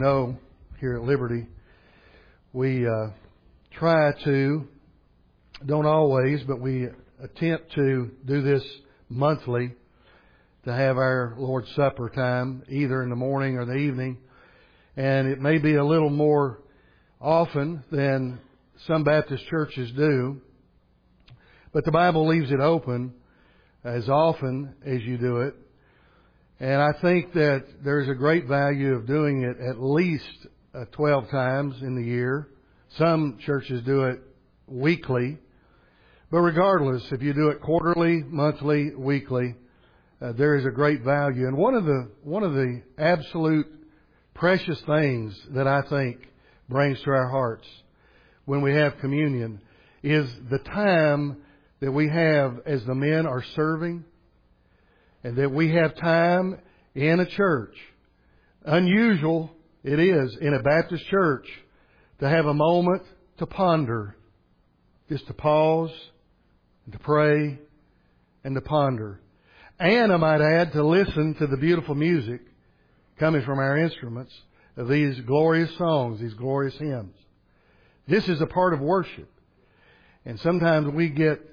know, here at Liberty, we try to, don't always, but we attempt to do this monthly, to have our Lord's Supper time, either in the morning or the evening. And it may be a little more often than some Baptist churches do, but the Bible leaves it open as often as you do it. And I think that there's a great value of doing it at least 12 times in the year. Some churches do it weekly. But regardless, if you do it quarterly, monthly, weekly, there is a great value. And one of the absolute precious things that I think brings to our hearts when we have communion is the time that we have as the men are serving, and that we have time in a church. Unusual it is in a Baptist church to have a moment to ponder, just to pause and to pray and to ponder. And I might add, to listen to the beautiful music coming from our instruments of these glorious songs, these glorious hymns. This is a part of worship. And sometimes we get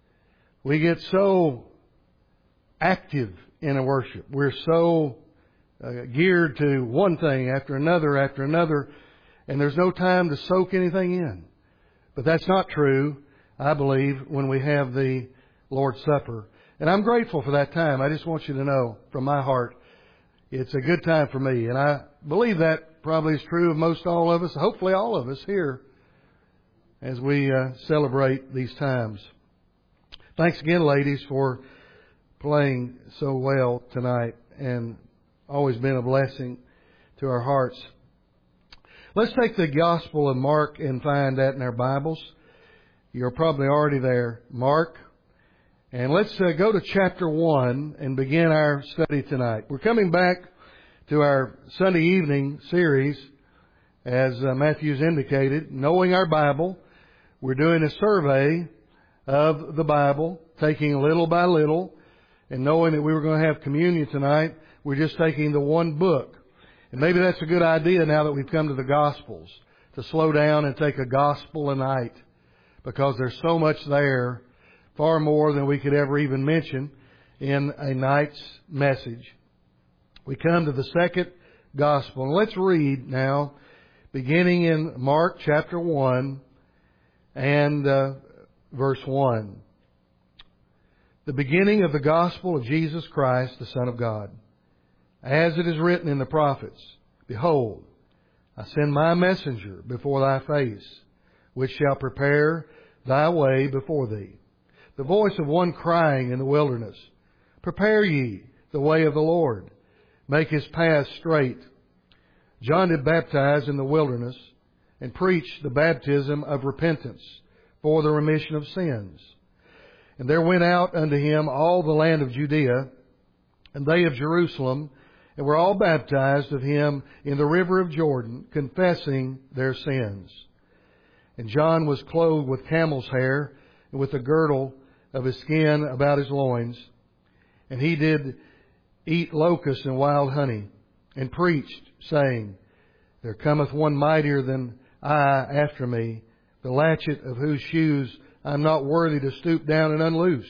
so active in a worship. We're so geared to one thing after another, and there's no time to soak anything in. But that's not true, I believe, when we have the Lord's Supper. And I'm grateful for that time. I just want you to know from my heart, it's a good time for me. And I believe that probably is true of most all of us, hopefully all of us here, as we celebrate these times. Thanks again, ladies, for playing so well tonight, and always been a blessing to our hearts. Let's take the Gospel of Mark and find that in our Bibles. You're probably already there, Mark. And let's go to chapter 1 and begin our study tonight. We're coming back to our Sunday evening series, as Matthew's indicated, Knowing Our Bible. We're doing a survey of the Bible, taking little by little, and knowing that we were going to have communion tonight, we're just taking the one book. And maybe that's a good idea now that we've come to the Gospels, to slow down and take a gospel a night, because there's so much there, far more than we could ever even mention in a night's message. We come to the second Gospel. And let's read now, beginning in Mark chapter 1 and verse 1. The beginning of the gospel of Jesus Christ, the Son of God. As it is written in the prophets, Behold, I send my messenger before thy face, which shall prepare thy way before thee. The voice of one crying in the wilderness, Prepare ye the way of the Lord, make his path straight. John did baptize in the wilderness, and preached the baptism of repentance for the remission of sins. And there went out unto him all the land of Judea, and they of Jerusalem, and were all baptized of him in the river of Jordan, confessing their sins. And John was clothed with camel's hair, and with a girdle of his skin about his loins. And he did eat locusts and wild honey, and preached, saying, There cometh one mightier than I after me, the latchet of whose shoes I am not worthy to stoop down and unloose.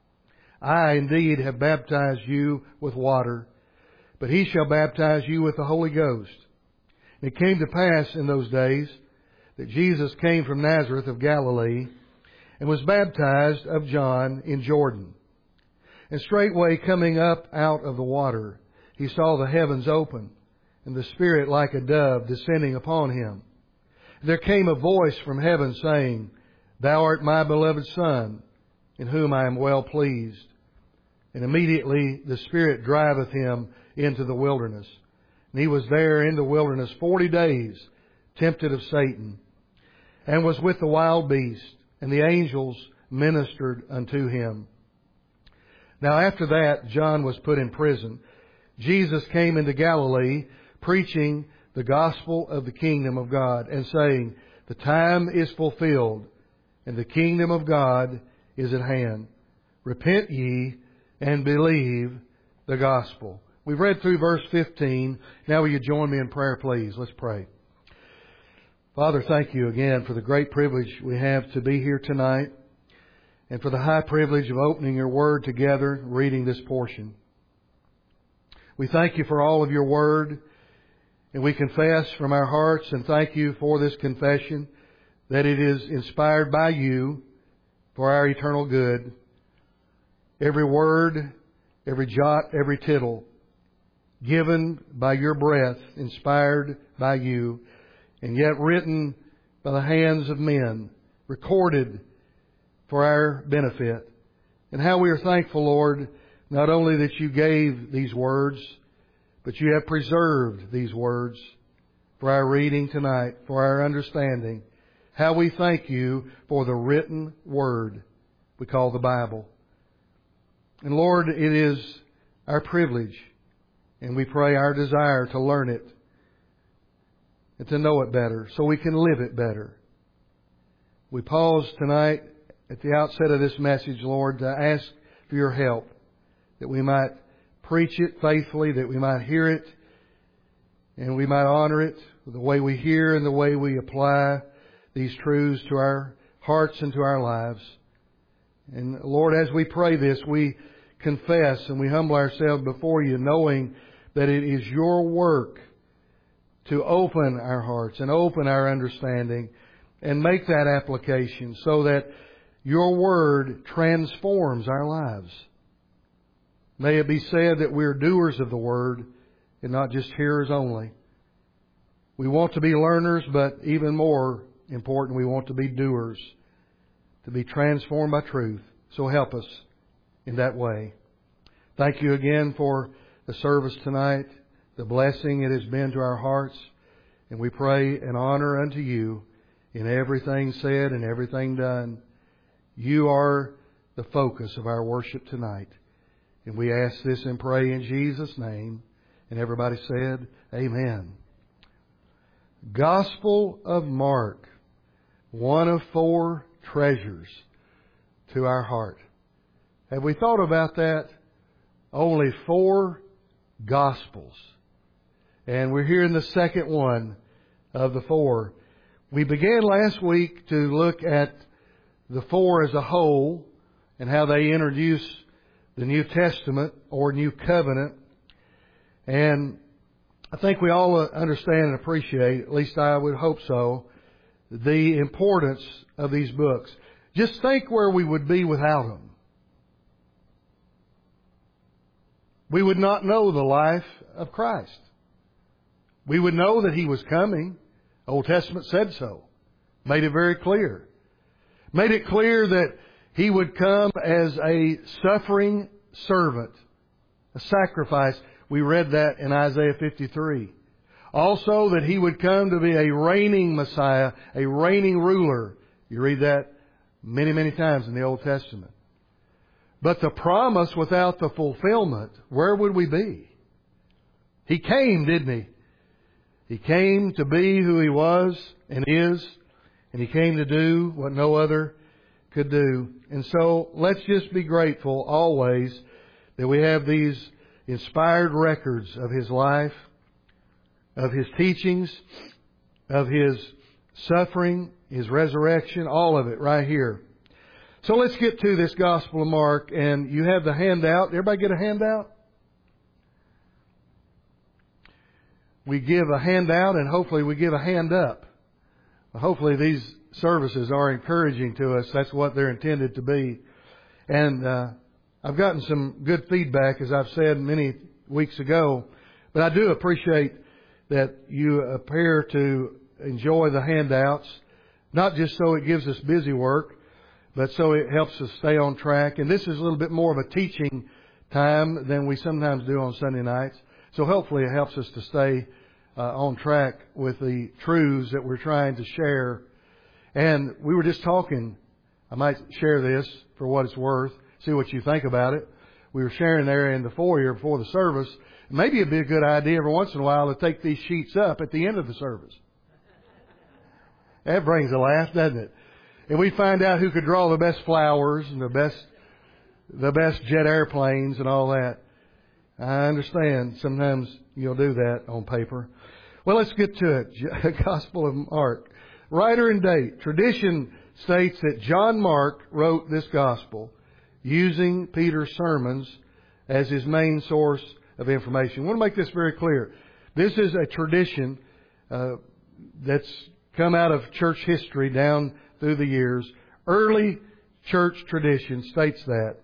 I indeed have baptized you with water, but he shall baptize you with the Holy Ghost. And it came to pass in those days that Jesus came from Nazareth of Galilee, and was baptized of John in Jordan. And straightway coming up out of the water, he saw the heavens open, and the Spirit like a dove descending upon him. There came a voice from heaven saying, Thou art my beloved Son, in whom I am well pleased. And immediately the Spirit driveth him into the wilderness. And he was there in the wilderness 40 days, tempted of Satan, and was with the wild beast, and the angels ministered unto him. Now after that, John was put in prison. Jesus came into Galilee, preaching the gospel of the kingdom of God, and saying, The time is fulfilled, and the kingdom of God is at hand. Repent ye and believe the gospel. We've read through verse 15. Now will you join me in prayer, please? Let's pray. Father, thank you again for the great privilege we have to be here tonight and for the high privilege of opening your Word together, reading this portion. We thank you for all of your Word, and we confess from our hearts and thank you for this confession that it is inspired by you for our eternal good. Every word, every jot, every tittle, given by your breath, inspired by you, and yet written by the hands of men, recorded for our benefit. And how we are thankful, Lord, not only that you gave these words, but you have preserved these words for our reading tonight, for our understanding. How we thank you for the written Word we call the Bible. And Lord, it is our privilege, and we pray our desire to learn it and to know it better so we can live it better. We pause tonight at the outset of this message, Lord, to ask for your help, that we might preach it faithfully, that we might hear it, and we might honor it with the way we hear and the way we apply these truths to our hearts and to our lives. And Lord, as we pray this, we confess and we humble ourselves before you, knowing that it is your work to open our hearts and open our understanding and make that application so that your Word transforms our lives. May it be said that we're doers of the Word and not just hearers only. We want to be learners, but even more important, we want to be doers, to be transformed by truth. So help us in that way. Thank you again for the service tonight, the blessing it has been to our hearts, and we pray and honor unto you in everything said and everything done. You are the focus of our worship tonight. And we ask this and pray in Jesus' name. And everybody said, Amen. Gospel of Mark, one of 4 treasures to our heart. Have we thought about that? Only 4 Gospels. And we're here in the second one of the 4. We began last week to look at the 4 as a whole and how they introduce the New Testament or New Covenant. And I think we all understand and appreciate, at least I would hope so, the importance of these books. Just think where we would be without them. We would not know the life of Christ. We would know that He was coming. Old Testament said so. Made it very clear. Made it clear that He would come as a suffering servant, a sacrifice. We read that in Isaiah 53. Also that He would come to be a reigning Messiah, a reigning ruler. You read that many, many times in the Old Testament. But the promise without the fulfillment, where would we be? He came, didn't He? He came to be who He was and is, and He came to do what no other could do. And so let's just be grateful always that we have these inspired records of His life, of His teachings, of His suffering, His resurrection, all of it right here. So let's get to this Gospel of Mark, and you have the handout. Everybody get a handout? We give a handout, and hopefully we give a hand up. Hopefully these services are encouraging to us. That's what they're intended to be. And I've gotten some good feedback, as I've said many weeks ago. But I do appreciate that you appear to enjoy the handouts, not just so it gives us busy work, but so it helps us stay on track. And this is a little bit more of a teaching time than we sometimes do on Sunday nights. So hopefully it helps us to stay on track with the truths that we're trying to share. And we were just talking, I might share this for what it's worth, see what you think about it. We were sharing there in the foyer before the service. Maybe it'd be a good idea every once in a while to take these sheets up at the end of the service. That brings a laugh, doesn't it? And we find out who could draw the best flowers and the best jet airplanes and all that. I understand sometimes you'll do that on paper. Well, let's get to it. Gospel of Mark. Writer and date. Tradition states that John Mark wrote this gospel using Peter's sermons as his main source of information. I want to make this very clear. This is a tradition that's come out of church history down through the years. Early church tradition states that.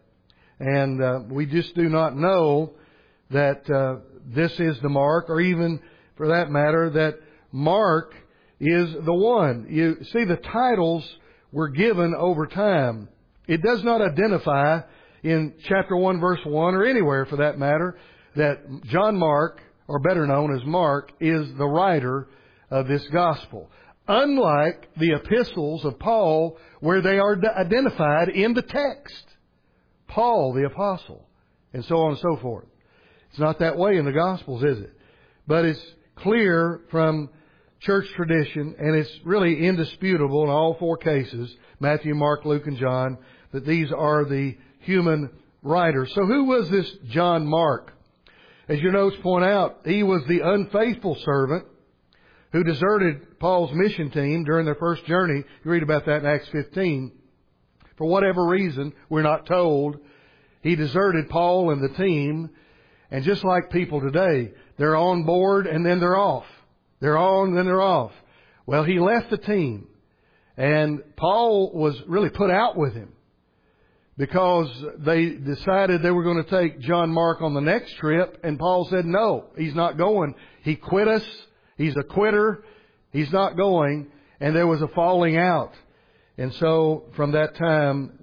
And we just do not know that this is the Mark, or even, for that matter, that Mark is the one. You see, the titles were given over time. It does not identify in chapter 1, verse 1, or anywhere for that matter, that John Mark, or better known as Mark, is the writer of this gospel. Unlike the epistles of Paul, where they are identified in the text. Paul, the apostle, and so on and so forth. It's not that way in the Gospels, is it? But it's clear from church tradition, and it's really indisputable in all four cases, Matthew, Mark, Luke, and John, that these are the human writers. So who was this John Mark? As your notes point out, he was the unfaithful servant who deserted Paul's mission team during their first journey. You read about that in Acts 15. For whatever reason, we're not told, he deserted Paul and the team. And just like people today, they're on board and then they're off. They're on and then they're off. Well, he left the team. And Paul was really put out with him because they decided they were going to take John Mark on the next trip. And Paul said, no, he's not going. He quit us. He's a quitter. He's not going. And there was a falling out. And so from that time,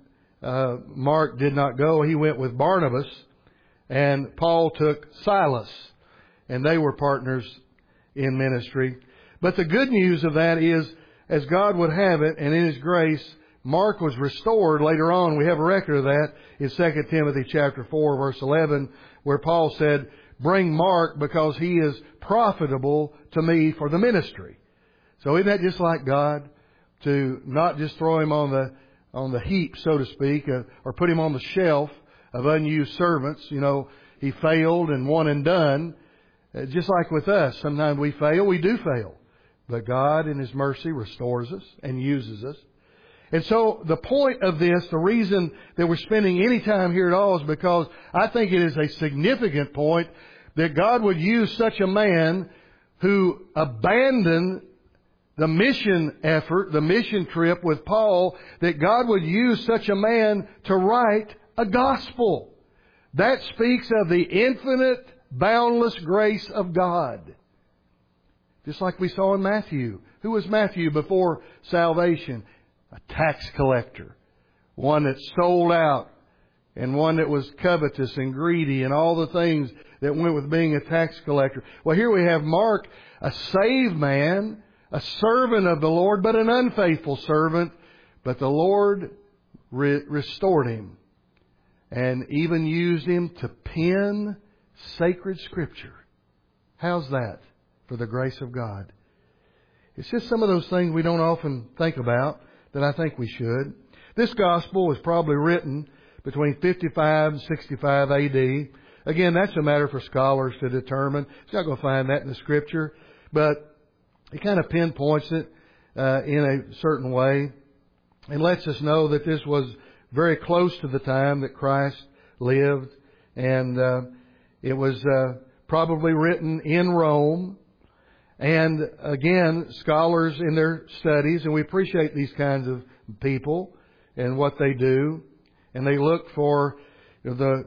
Mark did not go. He went with Barnabas, and Paul took Silas, and they were partners in ministry. But the good news of that is, as God would have it, and in His grace, Mark was restored later on. We have a record of that in 2 Timothy chapter 4, verse 11, where Paul said, bring Mark because he is profitable to me for the ministry. So isn't that just like God? To not just throw him on the heap, so to speak, or put him on the shelf of unused servants. You know, he failed and one and done. Just like with us, sometimes we fail, we do fail. But God in His mercy restores us and uses us. And so the point of this, the reason that we're spending any time here at all is because I think it is a significant point that God would use such a man who abandoned the mission effort, the mission trip with Paul, that God would use such a man to write a gospel. That speaks of the infinite, boundless grace of God. Just like we saw in Matthew. Who was Matthew before salvation? A tax collector. One that sold out, and one that was covetous and greedy and all the things that went with being a tax collector. Well, here we have Mark, a saved man, a servant of the Lord, but an unfaithful servant. But the Lord restored him and even used him to pen sacred Scripture. How's that for the grace of God? It's just some of those things we don't often think about that I think we should. This gospel was probably written between 55 and 65 A.D. Again, that's a matter for scholars to determine. You're not going to find that in the Scripture. But it kind of pinpoints it in a certain way and lets us know that this was very close to the time that Christ lived. And it was probably written in Rome. And again, scholars in their studies, and we appreciate these kinds of people and what they do, and they look for the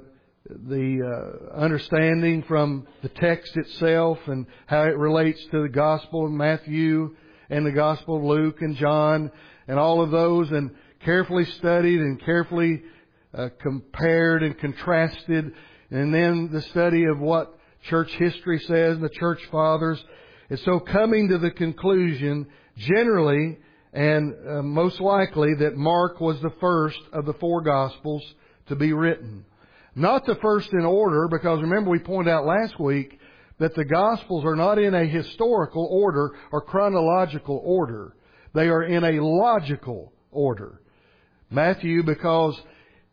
understanding from the text itself and how it relates to the Gospel of Matthew and the Gospel of Luke and John and all of those, and carefully studied and carefully compared and contrasted, and then the study of what church history says and the church fathers. And so coming to the conclusion, generally and most likely, that Mark was the first of the four Gospels to be written. Not the first in order, because remember we pointed out last week that the Gospels are not in a historical order or chronological order. They are in a logical order. Matthew, because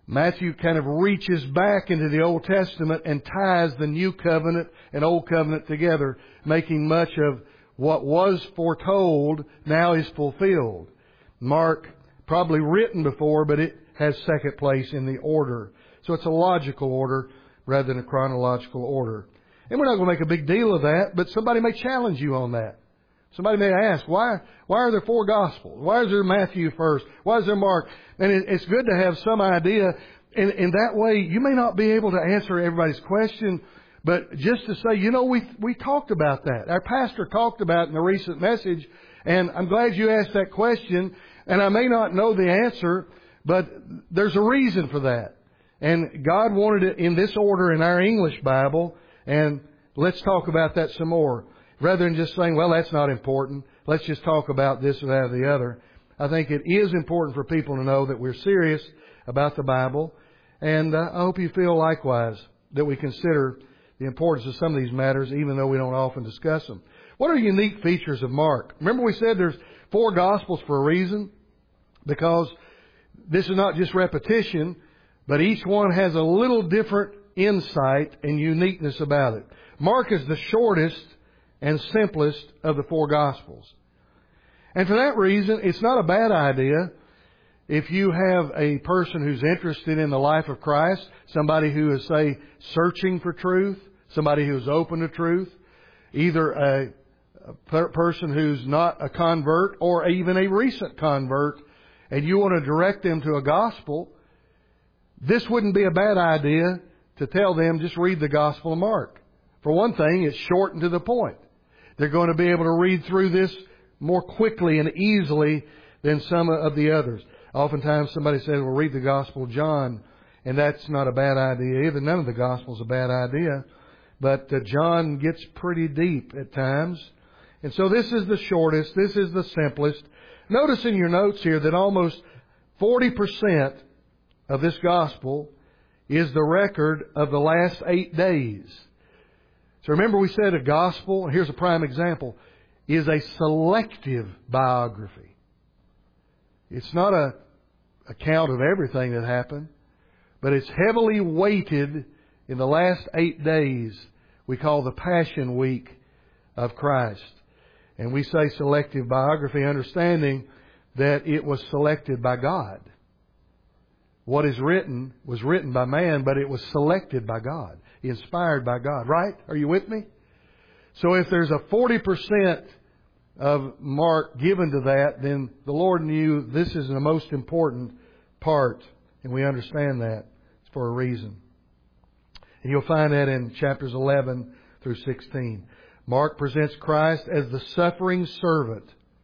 Matthew kind of reaches back into the Old Testament and ties the New Covenant and Old Covenant together, making much of what was foretold now is fulfilled. Mark, probably written before, but it has second place in the order. So it's a logical order rather than a chronological order. And we're not going to make a big deal of that, but somebody may challenge you on that. Somebody may ask, why are there 4 Gospels? Why is there Matthew first? Why is there Mark? And it's good to have some idea. In that way, you may not be able to answer everybody's question, but just to say, we talked about that. Our pastor talked about it in a recent message, and I'm glad you asked that question. And I may not know the answer, but there's a reason for that. And God wanted it in this order in our English Bible, and let's talk about that some more. Rather than just saying, well, that's not important. Let's just talk about this or that or the other. I think it is important for people to know that we're serious about the Bible. And I hope you feel likewise that we consider the importance of some of these matters, even though we don't often discuss them. What are the unique features of Mark? Remember we said there's 4 Gospels for a reason? Because this is not just repetition, but each one has a little different insight and uniqueness about it. Mark is the shortest and simplest of the 4 Gospels. And for that reason, it's not a bad idea if you have a person who's interested in the life of Christ, somebody who is, say, searching for truth, somebody who is open to truth, either a person who's not a convert or even a recent convert, and you want to direct them to a gospel, this wouldn't be a bad idea to tell them just read the Gospel of Mark. For one thing, it's short and to the point. They're going to be able to read through this more quickly and easily than some of the others. Oftentimes somebody says, well, read the Gospel of John, and that's not a bad idea either. None of the Gospels are a bad idea. But John gets pretty deep at times. And so this is the shortest, this is the simplest. Notice in your notes here that almost 40% of this Gospel is the record of the last 8 days. So remember we said a Gospel, and here's a prime example, is a selective biography. It's not an account of everything that happened, but it's heavily weighted in the last 8 days we call the Passion Week of Christ. And we say selective biography, understanding that it was selected by God. What is written was written by man, but it was selected by God, inspired by God. Right? Are you with me? So if there's a 40% of Mark given to that, then the Lord knew this is the most important part, and we understand that. It's for a reason. And you'll find that in chapters 11 through 16. Mark presents Christ as the suffering servant.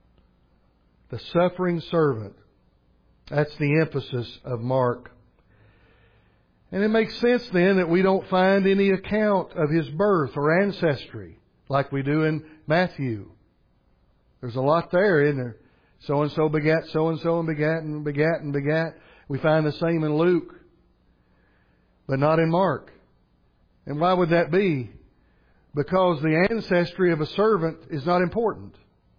The suffering servant. That's the emphasis of Mark. And it makes sense then that we don't find any account of His birth or ancestry like we do in Matthew. There's a lot there, isn't there? So-and-so begat so-and-so and begat and begat and begat. We find the same in Luke, but not in Mark. And why would that be? Because the ancestry of a servant is not important.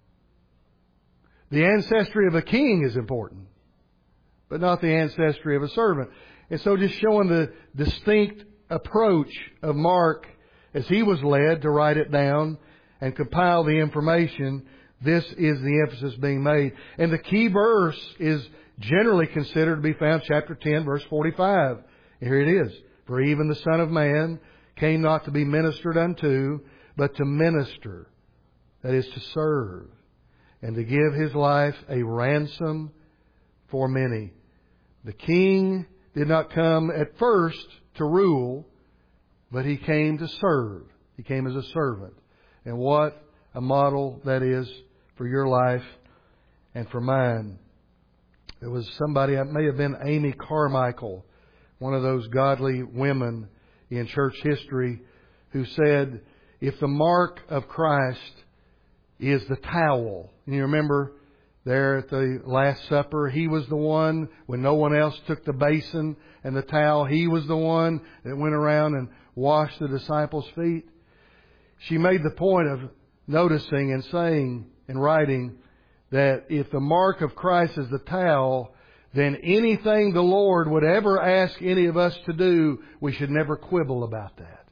The ancestry of a king is important, but not the ancestry of a servant. And so just showing the distinct approach of Mark as he was led to write it down and compile the information, this is the emphasis being made. And the key verse is generally considered to be found chapter 10, verse 45. And here it is. For even the Son of Man came not to be ministered unto, but to minister, that is to serve, and to give His life a ransom for many. The King did not come at first to rule, but He came to serve. He came as a servant. And what a model that is for your life and for mine. There was somebody, it may have been Amy Carmichael, one of those godly women in church history, who said, if the mark of Christ is the towel, and you remember there at the Last Supper, He was the one, when no one else took the basin and the towel, He was the one that went around and washed the disciples' feet. She made the point of noticing and saying and writing that if the mark of Christ is the towel, then anything the Lord would ever ask any of us to do, we should never quibble about that.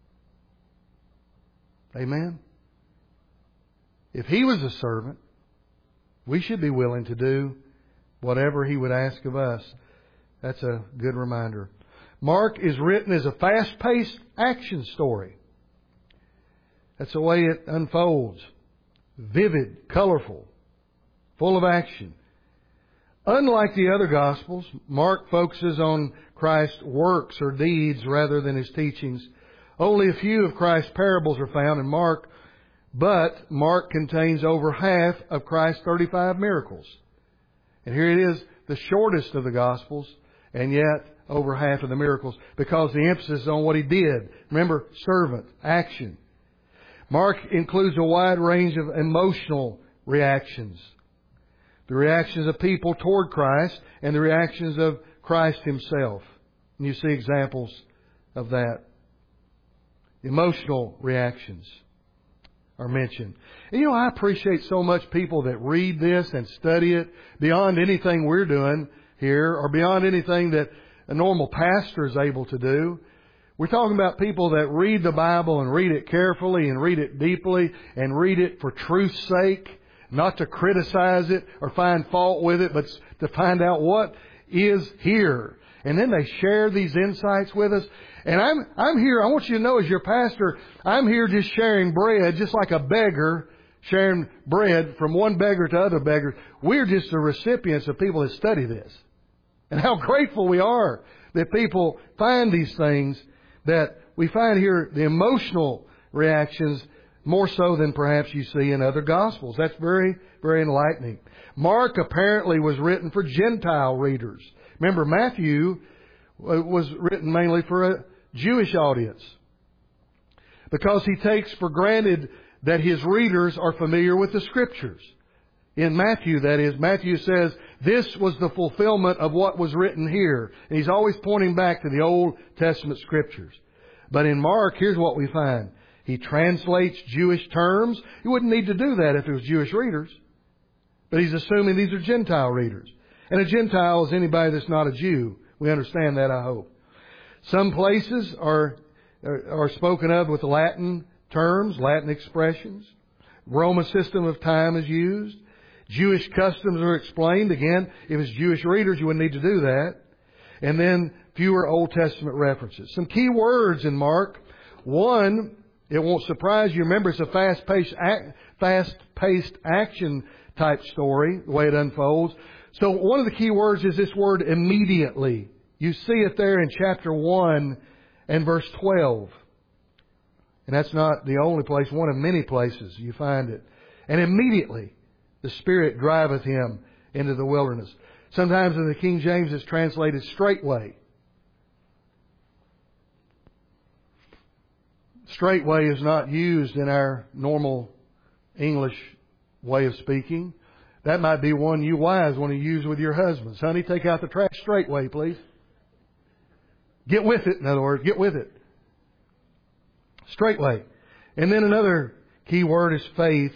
Amen? If He was a servant, we should be willing to do whatever He would ask of us. That's a good reminder. Mark is written as a fast-paced action story. That's the way it unfolds. Vivid, colorful, full of action. Unlike the other Gospels, Mark focuses on Christ's works or deeds rather than His teachings. Only a few of Christ's parables are found in Mark, but Mark contains over half of Christ's 35 miracles. And here it is, the shortest of the Gospels, and yet over half of the miracles, because the emphasis is on what He did. Remember, servant, action. Mark includes a wide range of emotional reactions. The reactions of people toward Christ and the reactions of Christ Himself. And you see examples of that. Emotional reactions are mentioned. And I appreciate so much people that read this and study it beyond anything we're doing here or beyond anything that a normal pastor is able to do. We're talking about people that read the Bible and read it carefully and read it deeply and read it for truth's sake, not to criticize it or find fault with it, but to find out what is here. And then they share these insights with us. And I'm here, I want you to know as your pastor, I'm here just sharing bread, just like a beggar sharing bread from one beggar to other beggars. We're just the recipients of people that study this. And how grateful we are that people find these things, that we find here the emotional reactions more so than perhaps you see in other Gospels. That's very, very enlightening. Mark apparently was written for Gentile readers. Remember, Matthew was written mainly for a Jewish audience, because he takes for granted that his readers are familiar with the Scriptures. In Matthew, that is, Matthew says, this was the fulfillment of what was written here. And he's always pointing back to the Old Testament Scriptures. But in Mark, here's what we find. He translates Jewish terms. He wouldn't need to do that if it was Jewish readers. But he's assuming these are Gentile readers. And a Gentile is anybody that's not a Jew. We understand that, I hope. Some places are spoken of with Latin terms, Latin expressions. Roman system of time is used. Jewish customs are explained. Again, if it's Jewish readers, you wouldn't need to do that. And then fewer Old Testament references. Some key words in Mark. One, it won't surprise you. Remember, it's a fast-paced action type story, the way it unfolds. So one of the key words is this word immediately. You see it there in chapter 1 and verse 12. And that's not the only place, one of many places you find it. And immediately the Spirit driveth him into the wilderness. Sometimes in the King James it's translated straightway. Straightway is not used in our normal English way of speaking. That might be one you wives want to use with your husbands. Honey, take out the trash straightway, please. Get with it, in other words. Get with it. Straightway. And then another key word is faith.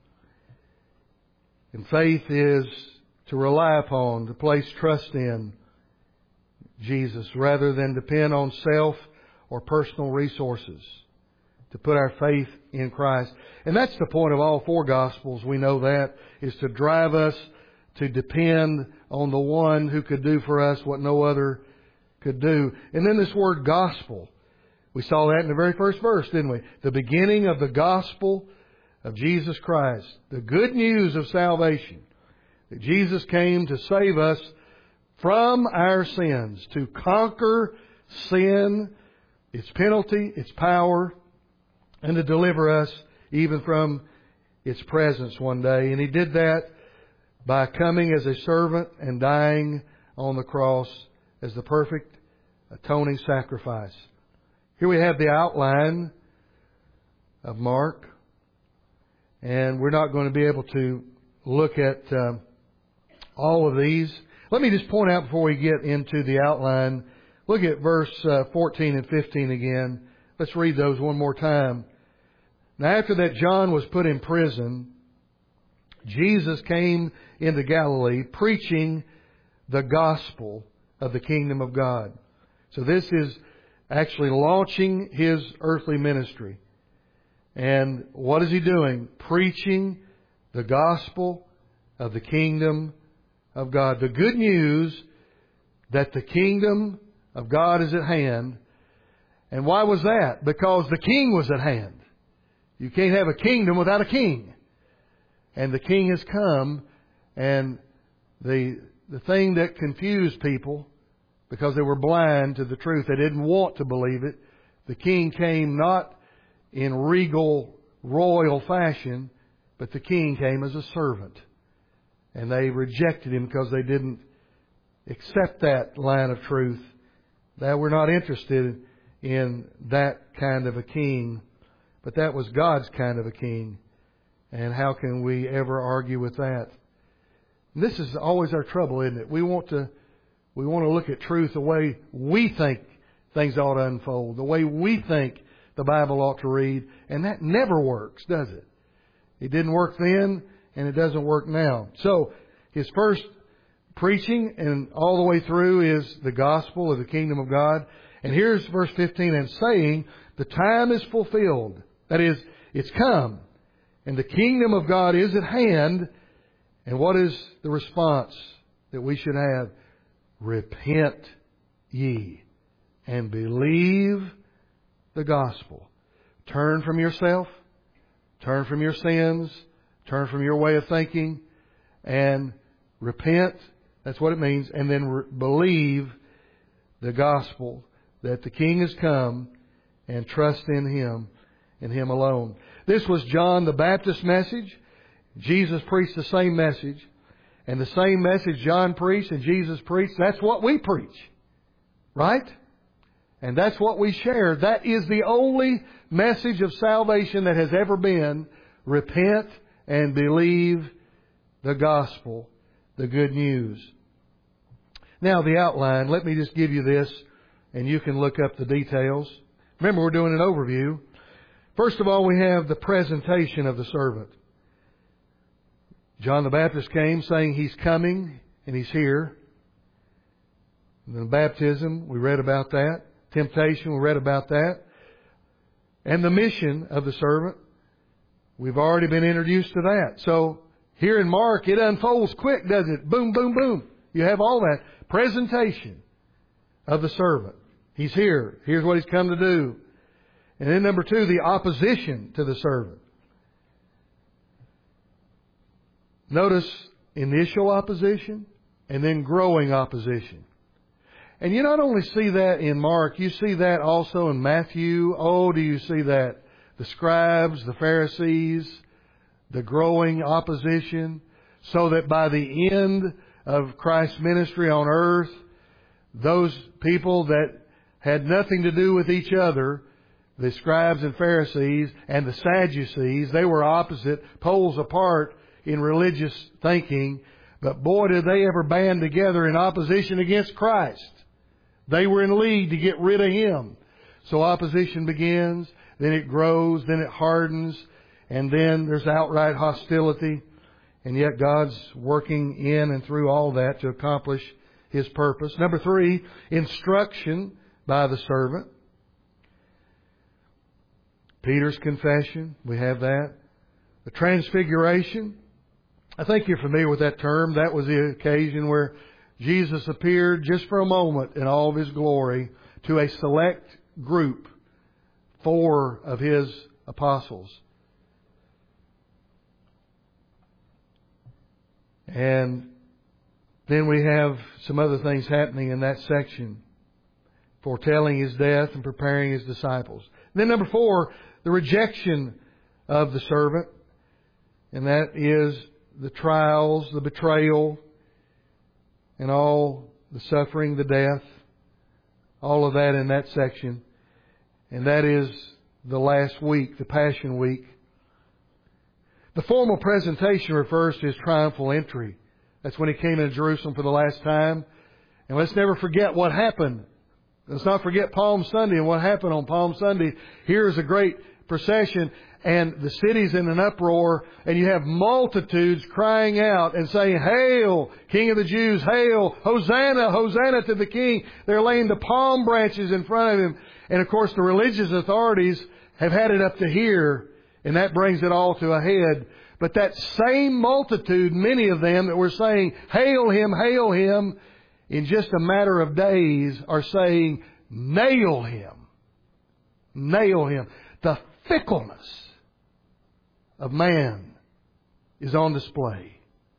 And faith is to rely upon, to place trust in Jesus rather than depend on self or personal resources. To put our faith in Christ. And that's the point of all four Gospels. We know that is to drive us to depend on the one who could do for us what no other could do. And then this word gospel. We saw that in the very first verse, didn't we? The beginning of the gospel of Jesus Christ. The good news of salvation. That Jesus came to save us from our sins. To conquer sin, its penalty, its power, and to deliver us even from its presence one day. And He did that by coming as a servant and dying on the cross as the perfect atoning sacrifice. Here we have the outline of Mark. And we're not going to be able to look at all of these. Let me just point out before we get into the outline. Look at verse 14 and 15 again. Let's read those one more time. Now after that John was put in prison, Jesus came into Galilee preaching the gospel of the kingdom of God. So this is actually launching His earthly ministry. And what is He doing? Preaching the gospel of the kingdom of God. The good news that the kingdom of God is at hand. And why was that? Because the king was at hand. You can't have a kingdom without a king. And the king has come, and the thing that confused people, because they were blind to the truth, they didn't want to believe it, the king came not in regal, royal fashion, but the king came as a servant. And they rejected Him because they didn't accept that line of truth. That we're not interested in that kind of a king, but that was God's kind of a king. And how can we ever argue with that? And this is always our trouble, isn't it? We want to look at truth the way we think things ought to unfold, the way we think the Bible ought to read, and that never works, does it? It didn't work then, and it doesn't work now. So, His first preaching and all the way through is the gospel of the kingdom of God. And here's verse 15, and saying, the time is fulfilled. That is, it's come. And the kingdom of God is at hand. And what is the response that we should have? Repent ye and believe the gospel. Turn from yourself. Turn from your sins. Turn from your way of thinking. And repent. That's what it means. And then believe the gospel that the King has come, and trust in Him and Him alone. This was John the Baptist's message. Jesus preached the same message. And the same message John preached and Jesus preached, that's what we preach. Right? And that's what we share. That is the only message of salvation that has ever been. Repent and believe the gospel, the good news. Now the outline, let me just give you this, and you can look up the details. Remember, we're doing an overview. First of all, we have the presentation of the servant. John the Baptist came saying He's coming and He's here. And then baptism, we read about that. Temptation, we read about that. And the mission of the servant, we've already been introduced to that. So here in Mark, it unfolds quick, doesn't it? Boom, boom, boom. You have all that. Presentation of the servant. He's here. Here's what He's come to do. And then number 2, the opposition to the servant. Notice initial opposition and then growing opposition. And you not only see that in Mark, you see that also in Matthew. Oh, do you see that? The scribes, the Pharisees, the growing opposition, so that by the end of Christ's ministry on earth, those people that had nothing to do with each other, the scribes and Pharisees and the Sadducees, they were opposite, poles apart in religious thinking. But boy, did they ever band together in opposition against Christ. They were in league to get rid of Him. So opposition begins, then it grows, then it hardens, and then there's outright hostility. And yet God's working in and through all that to accomplish His purpose. Number 3, instruction by the servant. Peter's confession, we have that. The transfiguration. I think you're familiar with that term. That was the occasion where Jesus appeared just for a moment in all of His glory to a select group, 4 of His apostles. And then we have some other things happening in that section, foretelling His death and preparing His disciples. And then number 4, the rejection of the servant, and that is the trials, the betrayal, and all the suffering, the death, all of that in that section. And that is the last week, the Passion Week. The formal presentation refers to His triumphal entry. That's when He came into Jerusalem for the last time. And let's never forget what happened. Let's not forget Palm Sunday and what happened on Palm Sunday. Here is a great procession. and the city's in an uproar, and you have multitudes crying out and saying, "Hail, King of the Jews! Hail, Hosanna, Hosanna to the King!" They're laying the palm branches in front of Him. And of course the religious authorities have had it up to here, and that brings it all to a head. But that same multitude, many of them that were saying, "Hail Him, hail Him," in just a matter of days are saying, "Nail Him. Nail Him." The fickleness of man is on display.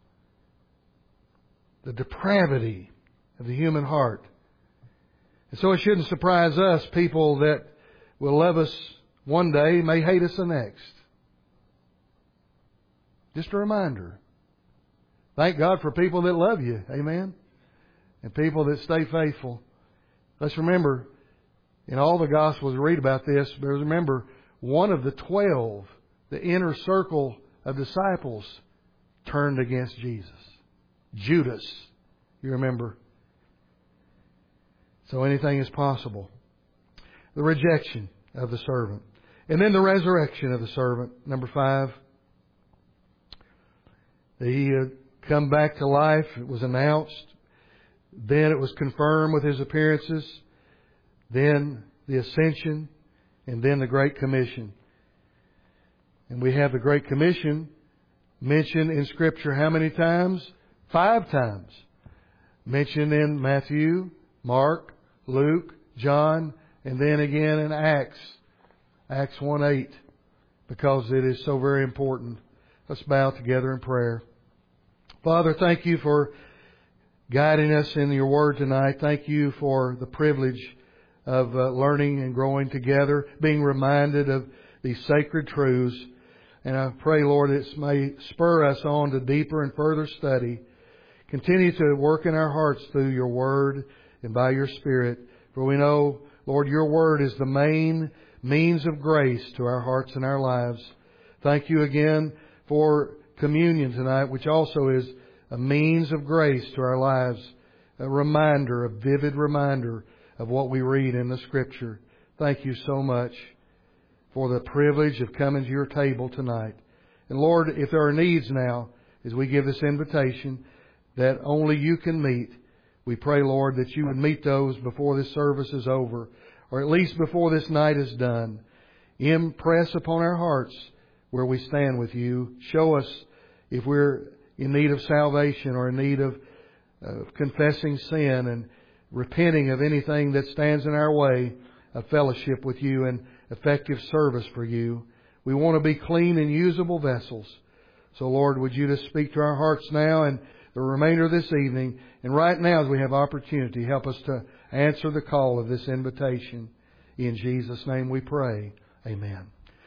The depravity of the human heart. And so it shouldn't surprise us, people that will love us one day may hate us the next. Just a reminder. Thank God for people that love you. Amen. And people that stay faithful. Let's remember, in all the Gospels read about this, but remember, one of the 12, the inner circle of disciples, turned against Jesus. Judas, you remember. So anything is possible. The rejection of the servant. And then the resurrection of the servant. Number 5. He had come back to life. It was announced. Then it was confirmed with His appearances. Then the ascension. And then the Great Commission. And we have the Great Commission mentioned in Scripture how many times? 5 times. Mentioned in Matthew, Mark, Luke, John, and then again in Acts. Acts 1:8. Because it is so very important. Let's bow together in prayer. Father, thank You for guiding us in Your Word tonight. Thank You for the privilege of learning and growing together, being reminded of these sacred truths. And I pray, Lord, it may spur us on to deeper and further study. Continue to work in our hearts through Your Word and by Your Spirit. For we know, Lord, Your Word is the main means of grace to our hearts and our lives. Thank You again for communion tonight, which also is a means of grace to our lives. A reminder, a vivid reminder of what we read in the Scripture. Thank You so much for the privilege of coming to Your table tonight. And Lord, if there are needs now, as we give this invitation that only You can meet, we pray, Lord, that You would meet those before this service is over, or at least before this night is done. Impress upon our hearts where we stand with You. Show us if we're in need of salvation or in need of confessing sin and repenting of anything that stands in our way of fellowship with You and effective service for You. We want to be clean and usable vessels. So Lord, would You just speak to our hearts now and the remainder of this evening. And right now as we have opportunity, help us to answer the call of this invitation. In Jesus' name we pray. Amen.